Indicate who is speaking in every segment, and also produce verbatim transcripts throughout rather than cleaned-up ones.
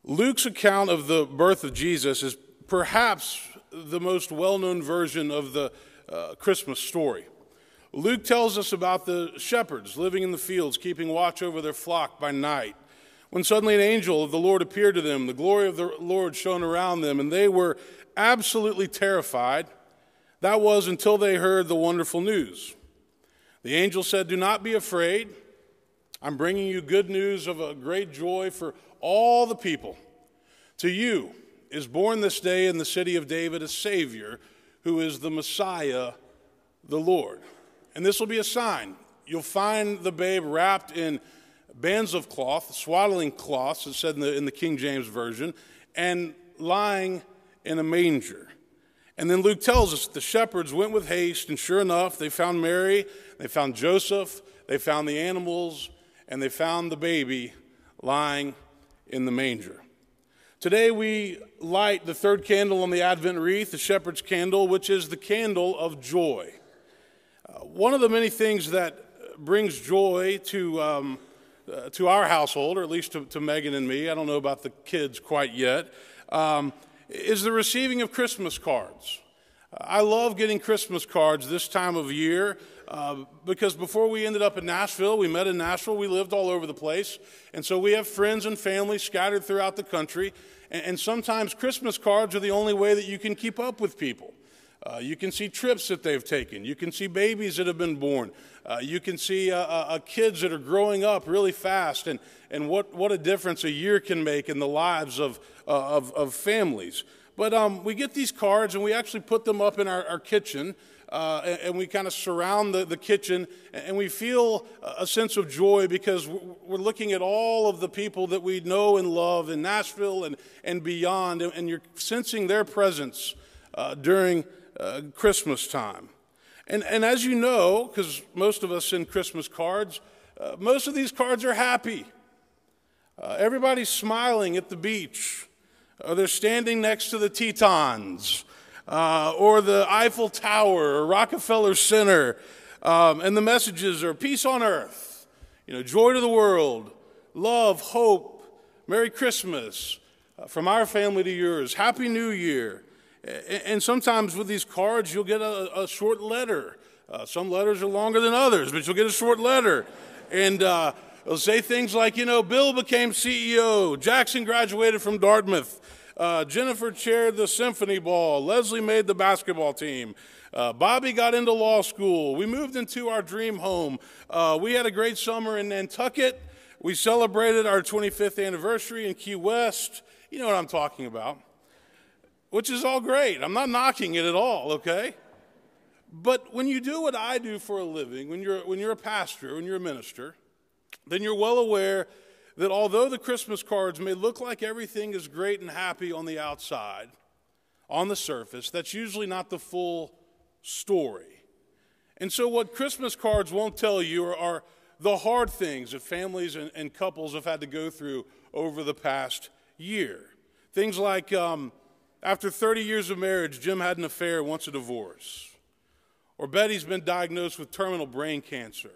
Speaker 1: Luke's account of the birth of Jesus is perhaps the most well-known version of the uh, Christmas story. Luke tells us about the shepherds living in the fields, keeping watch over their flock by night, when suddenly an angel of the Lord appeared to them. The glory of the Lord shone around them, and they were absolutely terrified. That was until they heard the wonderful news. The angel said, "Do not be afraid. I'm bringing you good news of a great joy for all the people. To you is born this day in the city of David a Savior, who is the Messiah, the Lord. And this will be a sign. You'll find the babe wrapped in bands of cloth, swaddling cloths, it's said in the, in the King James Version, and lying in a manger." And then Luke tells us the shepherds went with haste, and sure enough, they found Mary, they found Joseph, they found the animals, and they found the baby lying in the manger. Today we light the third candle on the Advent wreath, the shepherd's candle, which is the candle of joy. Uh, one of the many things that brings joy to um, uh, to our household, or at least to, to Megan and me, I don't know about the kids quite yet, um, is the receiving of Christmas cards. I love getting Christmas cards this time of year uh, because before we ended up in Nashville, we met in Nashville, we lived all over the place, and so we have friends and family scattered throughout the country, and, and sometimes Christmas cards are the only way that you can keep up with people. Uh, you can see trips that they've taken. You can see babies that have been born. Uh, you can see uh, uh, kids that are growing up really fast, and, and what, what a difference a year can make in the lives of, uh, of, of families. But um, we get these cards, and we actually put them up in our, our kitchen, uh, and, and we kind of surround the, the kitchen, and we feel a sense of joy because we're looking at all of the people that we know and love in Nashville and, and beyond, and, and you're sensing their presence uh, during uh, Christmas time. And, and as you know, because most of us send Christmas cards, uh, most of these cards are happy. Uh, everybody's smiling at the beach. Or they're standing next to the Tetons, uh, or the Eiffel Tower, or Rockefeller Center, um, and the messages are peace on earth, you know, joy to the world, love, hope, Merry Christmas, uh, from our family to yours, Happy New Year. And sometimes with these cards, you'll get a, a short letter. Uh, some letters are longer than others, but you'll get a short letter. And uh, it'll say things like, you know, Bill became C E O, Jackson graduated from Dartmouth, uh, Jennifer chaired the symphony ball, Leslie made the basketball team, uh, Bobby got into law school, we moved into our dream home, uh, we had a great summer in Nantucket, we celebrated our twenty-fifth anniversary in Key West. You know what I'm talking about. Which is all great. I'm not knocking it at all, okay? But when you do what I do for a living, when you're, when you're a pastor, when you're a minister, then you're well aware that although the Christmas cards may look like everything is great and happy on the outside, on the surface, that's usually not the full story. And so what Christmas cards won't tell you are, are the hard things that families and, and couples have had to go through over the past year. Things like um, after thirty years of marriage, Jim had an affair and wants a divorce. Or Betty's been diagnosed with terminal brain cancer.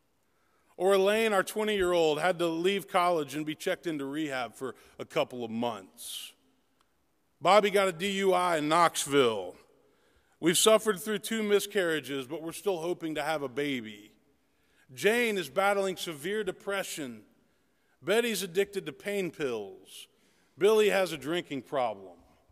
Speaker 1: Or Elaine, our twenty-year-old, had to leave college and be checked into rehab for a couple of months. Bobby got a D U I in Knoxville. We've suffered through two miscarriages, but we're still hoping to have a baby. Jane is battling severe depression. Betty's addicted to pain pills. Billy has a drinking problem.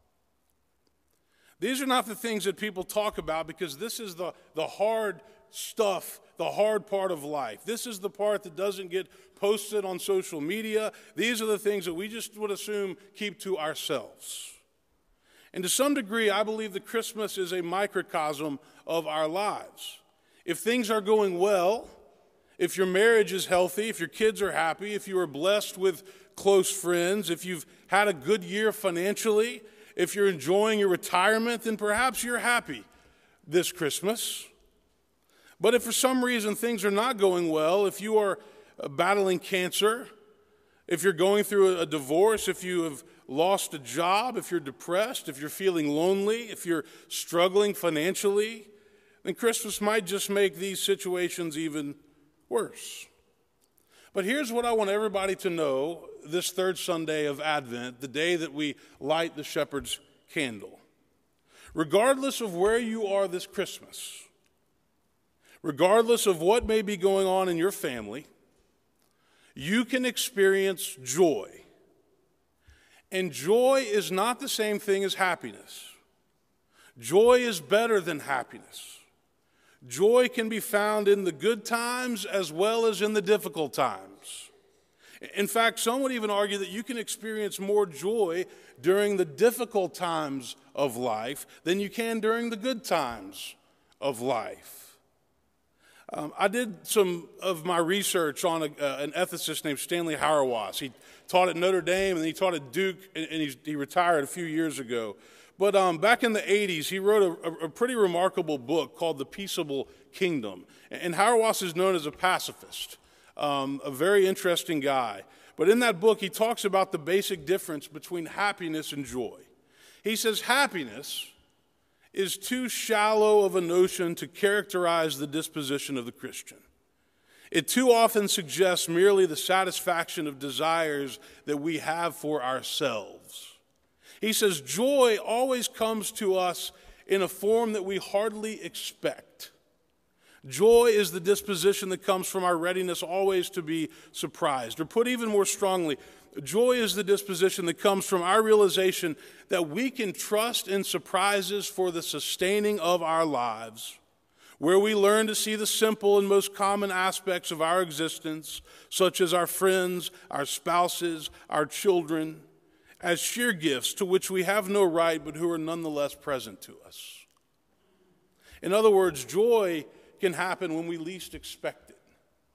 Speaker 1: These are not the things that people talk about because this is the, the hard stuff, the hard part of life. This is the part that doesn't get posted on social media. These are the things that we just would assume keep to ourselves. And to some degree, I believe that Christmas is a microcosm of our lives. If things are going well, if your marriage is healthy, if your kids are happy, if you are blessed with close friends, if you've had a good year financially, if you're enjoying your retirement, then perhaps you're happy this Christmas. But if for some reason things are not going well, if you are battling cancer, if you're going through a divorce, if you have lost a job, if you're depressed, if you're feeling lonely, if you're struggling financially, then Christmas might just make these situations even worse. But here's what I want everybody to know this third Sunday of Advent, the day that we light the shepherd's candle. Regardless of where you are this Christmas, regardless of what may be going on in your family, you can experience joy. And joy is not the same thing as happiness. Joy is better than happiness. Joy can be found in the good times as well as in the difficult times. In fact, some would even argue that you can experience more joy during the difficult times of life than you can during the good times of life. Um, I did some of my research on a, uh, an ethicist named Stanley Hauerwas. He taught at Notre Dame and he taught at Duke, and, and he, he retired a few years ago. But um, back in the eighties, he wrote a, a pretty remarkable book called The Peaceable Kingdom. And Hauerwas is known as a pacifist, um, a very interesting guy. But in that book, he talks about the basic difference between happiness and joy. He says happiness is too shallow of a notion to characterize the disposition of the Christian. It too often suggests merely the satisfaction of desires that we have for ourselves. He says joy always comes to us in a form that we hardly expect. Joy is the disposition that comes from our readiness always to be surprised. Or put even more strongly, joy is the disposition that comes from our realization that we can trust in surprises for the sustaining of our lives, where we learn to see the simple and most common aspects of our existence, such as our friends, our spouses, our children, as sheer gifts to which we have no right, but who are nonetheless present to us. In other words, joy can happen when we least expect it.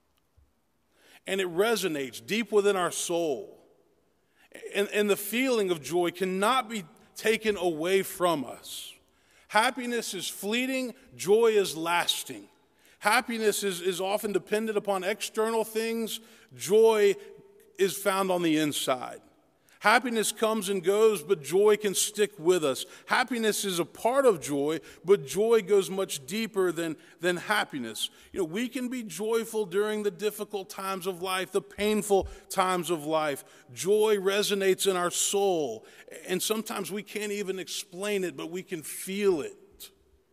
Speaker 1: And it resonates deep within our soul. And, and the feeling of joy cannot be taken away from us. Happiness is fleeting, joy is lasting. Happiness is, is often dependent upon external things, joy is found on the inside. Happiness comes and goes, but joy can stick with us. Happiness is a part of joy, but joy goes much deeper than, than happiness. You know, we can be joyful during the difficult times of life, the painful times of life. Joy resonates in our soul, and sometimes we can't even explain it, but we can feel it.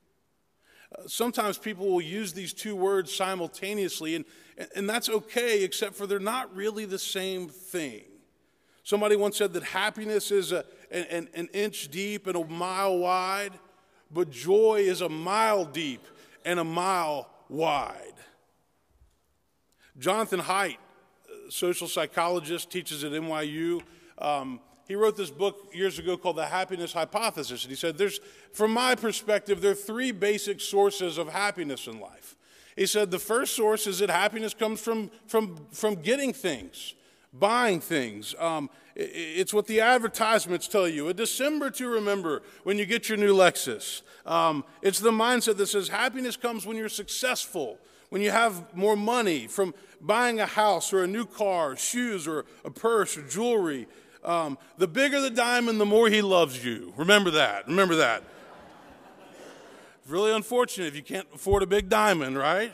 Speaker 1: Uh, sometimes people will use these two words simultaneously, and, and that's okay, except for they're not really the same thing. Somebody once said that happiness is a, an, an inch deep and a mile wide, but joy is a mile deep and a mile wide. Jonathan Haidt, social psychologist, teaches at N Y U. Um, he wrote this book years ago called The Happiness Hypothesis, and he said, "There's, from my perspective, there are three basic sources of happiness in life." He said the first source is that happiness comes from, from, from getting things. Buying things. Um, it's what the advertisements tell you. A December to remember when you get your new Lexus. Um, it's the mindset that says happiness comes when you're successful, when you have more money from buying a house or a new car, shoes or a purse or jewelry. Um, the bigger the diamond, the more he loves you. Remember that. Remember that. It's really unfortunate if you can't afford a big diamond, right?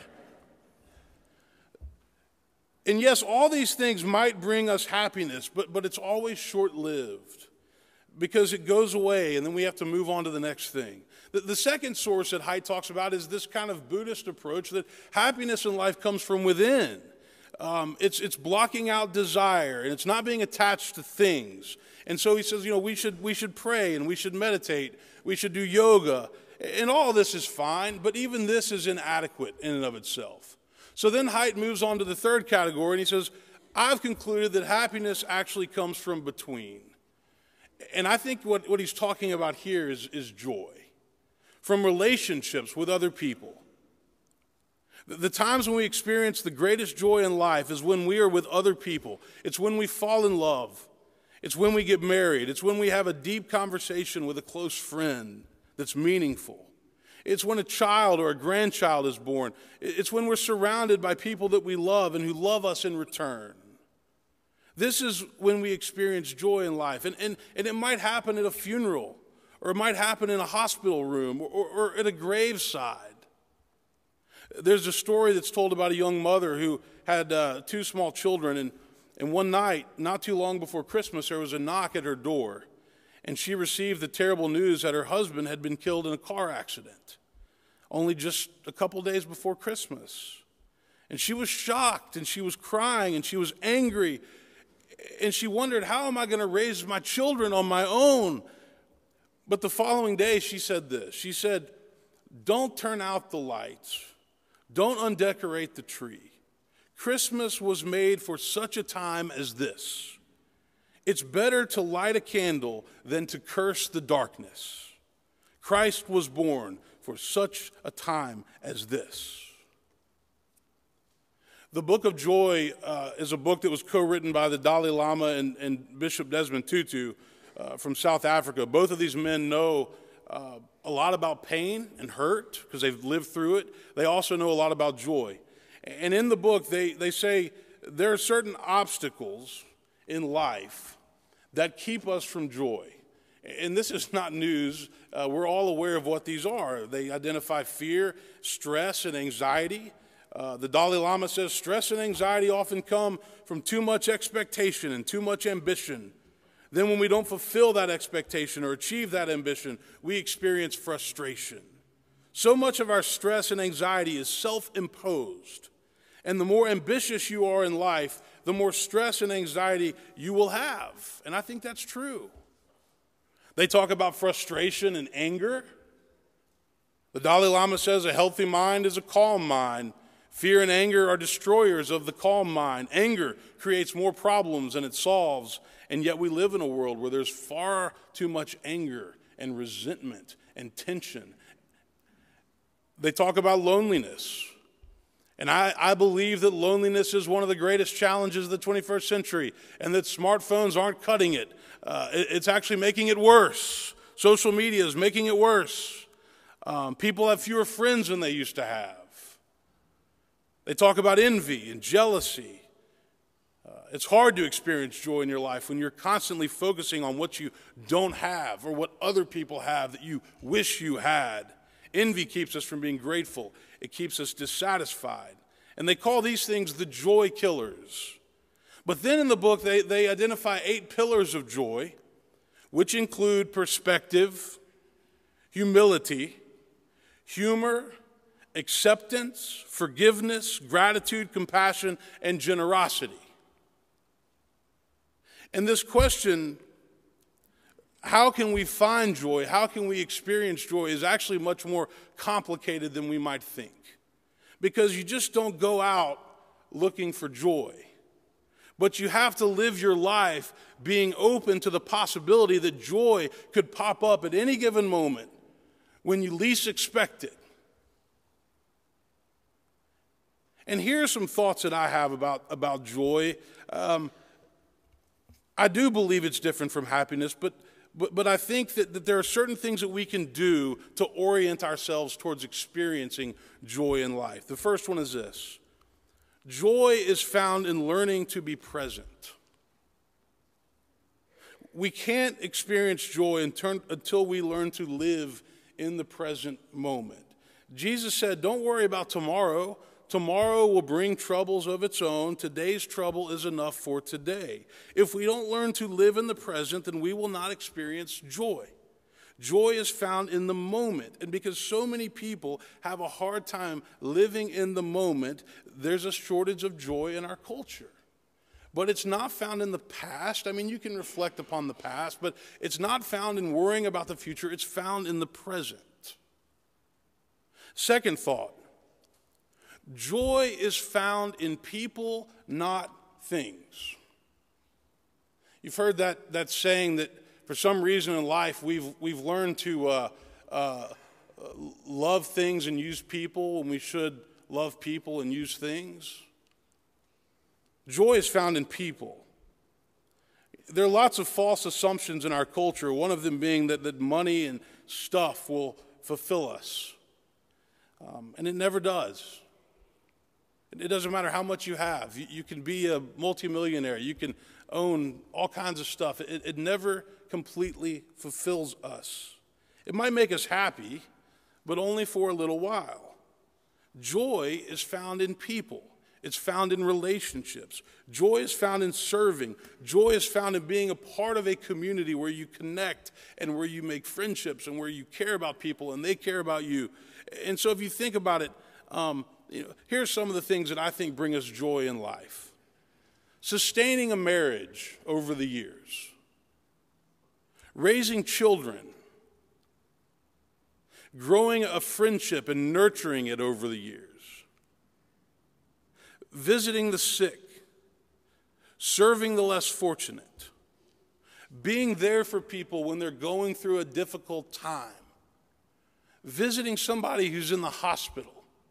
Speaker 1: And yes, all these things might bring us happiness, but, but it's always short-lived because it goes away and then we have to move on to the next thing. The, the second source that Haidt talks about is this kind of Buddhist approach that happiness in life comes from within. Um, it's, it's blocking out desire and it's not being attached to things. And so he says, you know, we should, we should pray and we should meditate, we should do yoga, and all this is fine, but even this is inadequate in and of itself. So then Haidt moves on to the third category, and he says, I've concluded that happiness actually comes from between. And I think what, what he's talking about here is, is joy, from relationships with other people. The, the times when we experience the greatest joy in life is when we are with other people. It's when we fall in love. It's when we get married. It's when we have a deep conversation with a close friend that's meaningful. It's when a child or a grandchild is born. It's when we're surrounded by people that we love and who love us in return. This is when we experience joy in life. And, and, and it might happen at a funeral, or it might happen in a hospital room, or, or, or at a graveside. There's a story that's told about a young mother who had uh, two small children, and, and one night, not too long before Christmas, there was a knock at her door, and she received the terrible news that her husband had been killed in a car accident, only just a couple days before Christmas. And she was shocked, and she was crying, and she was angry, and she wondered, how am I going to raise my children on my own? But the following day, she said this. She said, don't turn out the lights. Don't undecorate the tree. Christmas was made for such a time as this. It's better to light a candle than to curse the darkness. Christ was born for such a time as this. The Book of Joy uh, is a book that was co-written by the Dalai Lama and, and Bishop Desmond Tutu uh, from South Africa. Both of these men know uh, a lot about pain and hurt because they've lived through it. They also know a lot about joy. And in the book, they, they say there are certain obstacles in life that keep us from joy. And this is not news. Uh, we're all aware of what these are. They identify fear, stress, and anxiety. Uh, the Dalai Lama says stress and anxiety often come from too much expectation and too much ambition. Then when we don't fulfill that expectation or achieve that ambition, we experience frustration. So much of our stress and anxiety is self-imposed. And the more ambitious you are in life, the more stress and anxiety you will have. And I think that's true. They talk about frustration and anger. The Dalai Lama says a healthy mind is a calm mind. Fear and anger are destroyers of the calm mind. Anger creates more problems than it solves, and yet we live in a world where there's far too much anger and resentment and tension. They talk about loneliness, and I, I believe that loneliness is one of the greatest challenges of the twenty-first century, and that smartphones aren't cutting it. Uh, it it's actually making it worse. Social media is making it worse. Um, people have fewer friends than they used to have. They talk about envy and jealousy. Uh, it's hard to experience joy in your life when you're constantly focusing on what you don't have or what other people have that you wish you had. Envy keeps us from being grateful. It keeps us dissatisfied. And they call these things the joy killers. But then in the book, they, they identify eight pillars of joy, which include perspective, humility, humor, acceptance, forgiveness, gratitude, compassion, and generosity. And this question, how can we find joy, how can we experience joy, is actually much more complicated than we might think. Because you just don't go out looking for joy. But you have to live your life being open to the possibility that joy could pop up at any given moment when you least expect it. And here are some thoughts that I have about, about joy. Um, I do believe it's different from happiness, but, but, but I think that, that there are certain things that we can do to orient ourselves towards experiencing joy in life. The first one is this. Joy is found in learning to be present. We can't experience joy until we learn to live in the present moment. Jesus said, don't worry about tomorrow. Tomorrow will bring troubles of its own. Today's trouble is enough for today. If we don't learn to live in the present, then we will not experience joy. Joy is found in the moment. And because so many people have a hard time living in the moment, there's a shortage of joy in our culture. But it's not found in the past. I mean, you can reflect upon the past, but it's not found in worrying about the future. It's found in the present. Second thought. Joy is found in people, not things. You've heard that, that saying that for some reason in life we've, we've learned to uh, uh, love things and use people when we should love people and use things. Joy is found in people. There are lots of false assumptions in our culture, one of them being that, that money and stuff will fulfill us. Um, and it never does. It doesn't matter how much you have. You, you can be a multimillionaire. You can own all kinds of stuff. It, it never completely fulfills us. It might make us happy, but only for a little while. Joy is found in people. It's found in relationships. Joy is found in serving. Joy is found in being a part of a community where you connect and where you make friendships and where you care about people and they care about you. And so if you think about it, um, you know, here's some of the things that I think bring us joy in life. Sustaining a marriage over the years. Raising children. Growing a friendship and nurturing it over the years. Visiting the sick, serving the less fortunate, being there for people when they're going through a difficult time, visiting somebody who's in the hospital.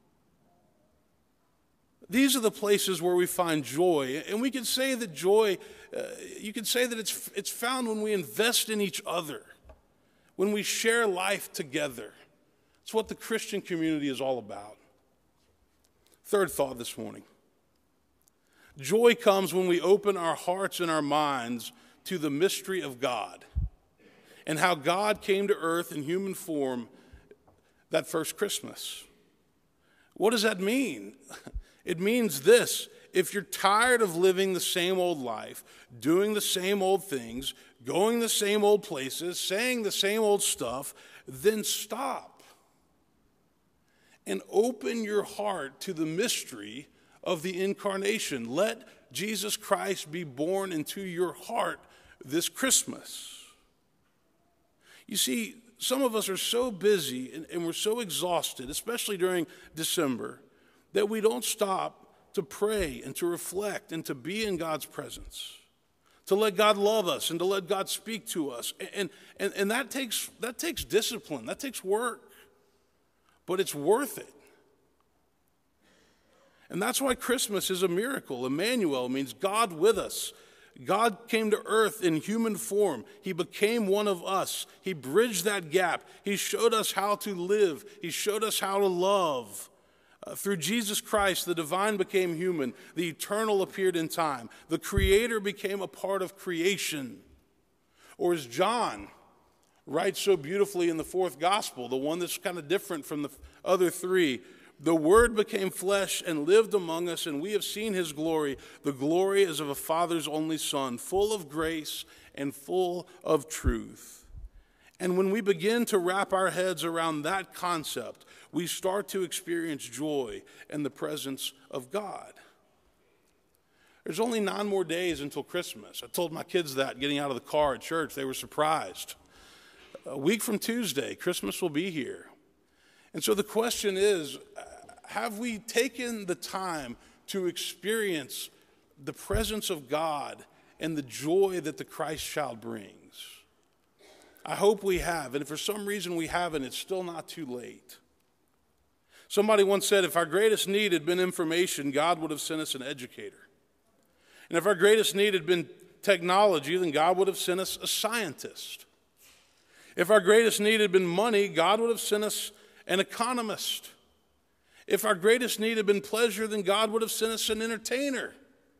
Speaker 1: These are the places where we find joy. And we could say that joy, uh, you could say that it's, it's found when we invest in each other, when we share life together. It's what the Christian community is all about. Third thought this morning. Joy comes when we open our hearts and our minds to the mystery of God and how God came to earth in human form that first Christmas. What does that mean? It means this: if you're tired of living the same old life, doing the same old things, going the same old places, saying the same old stuff, then stop and open your heart to the mystery of the incarnation. Let Jesus Christ be born into your heart this Christmas. You see, some of us are so busy and, and we're so exhausted, especially during December, that we don't stop to pray and to reflect and to be in God's presence, to let God love us and to let God speak to us. And, and, and that takes, that takes discipline, that takes work, but it's worth it. And that's why Christmas is a miracle. Emmanuel means God with us. God came to earth in human form. He became one of us. He bridged that gap. He showed us how to live. He showed us how to love. Uh, through Jesus Christ, the divine became human. The eternal appeared in time. The Creator became a part of creation. Or as John writes so beautifully in the fourth gospel, the one that's kind of different from the other three, the Word became flesh and lived among us, and we have seen His glory. The glory is of a Father's only Son, full of grace and full of truth. And when we begin to wrap our heads around that concept, we start to experience joy and the presence of God. There's only nine more days until Christmas. I told my kids that getting out of the car at church. They were surprised. A week from Tuesday, Christmas will be here. And so the question is, have we taken the time to experience the presence of God and the joy that the Christ child brings? I hope we have, and if for some reason we haven't, it's still not too late. Somebody once said, if our greatest need had been information, God would have sent us an educator. And if our greatest need had been technology, then God would have sent us a scientist. If our greatest need had been money, God would have sent us an economist. If our greatest need had been pleasure, then God would have sent us an entertainer.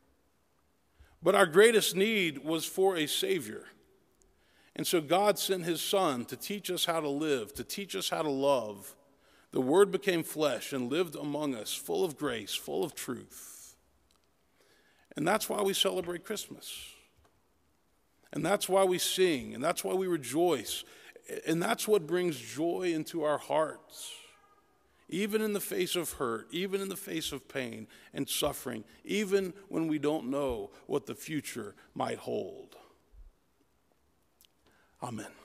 Speaker 1: But our greatest need was for a Savior. And so God sent His Son to teach us how to live, to teach us how to love. The Word became flesh and lived among us, full of grace, full of truth. And that's why we celebrate Christmas. And that's why we sing, and that's why we rejoice. And that's what brings joy into our hearts, even in the face of hurt, even in the face of pain and suffering, even when we don't know what the future might hold. Amen.